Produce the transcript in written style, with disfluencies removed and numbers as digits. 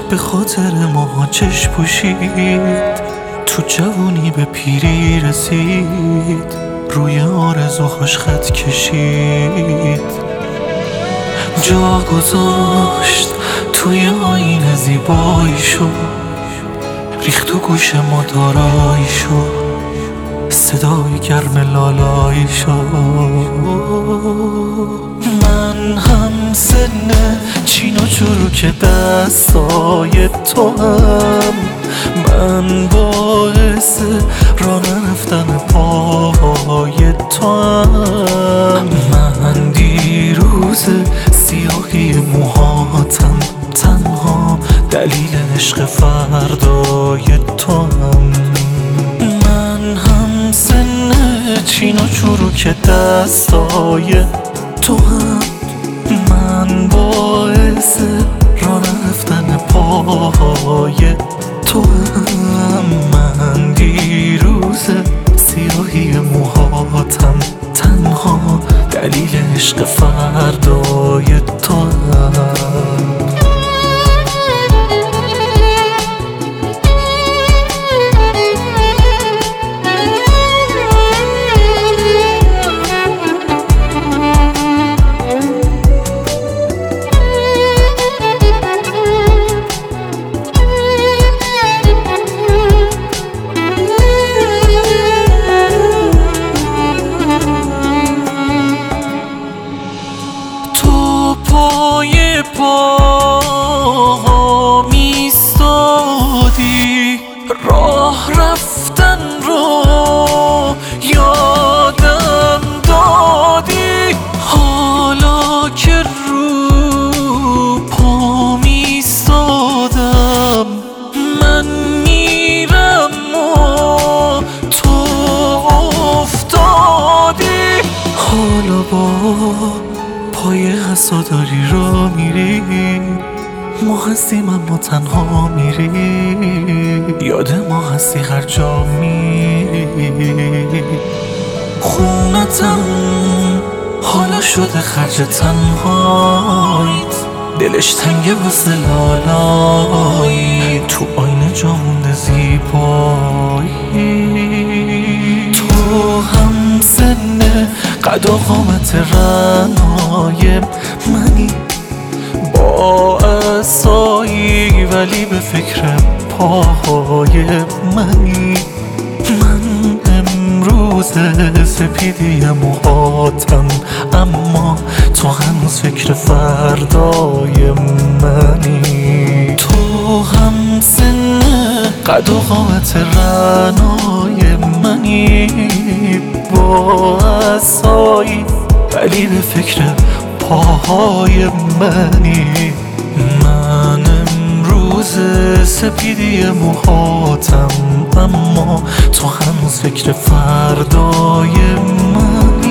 به خاطر ماها چشم پوشید، تو جوانی به پیری رسید، روی آرزوهاش خط کشید، جا گذاشت توی آینه زیباییشو، ریخت تو گوش ما داراییشو، صدای گرم لالاییشو. من هم سن چین و چروک دستای تو هم، من باعث راه نرفتن پای تو هم، من دیروز سیاهی موهاتم، تنها دلیل عشق فردای تو هم. من هم سن چین و چروک دستای تو هم، من باعث راه رفتن پای تو هم، من دیروز سیاهی موهاتم، تنها دلیل عشق فردای تو هم. پای پاها میستادی، راه رفتن رو یادم دادی، حالا که رو پا میستادم، من میرم و تو افتادی، حالا با پای حساداری را میری، ما هستیم اما تنها میری، یاد ما هستی هر جا میری. خونتم حالا شده خرج تنهایت، دلش تنگه واسه لالایی، تو آینه جا مونده زیبایی. تو هم سن قد و قامت رنای منی، با عصایی ولی به فکر پاهای منی، من امروز سپیدی موهاتم، اما تو هنوز فکر فردای منی. تو هم سن قد و قامت رنای منی، با عصایی ولی به فکر پاهای منی، من امروز سپیدی موهاتم، اما تو هنوز فکر فردای منی.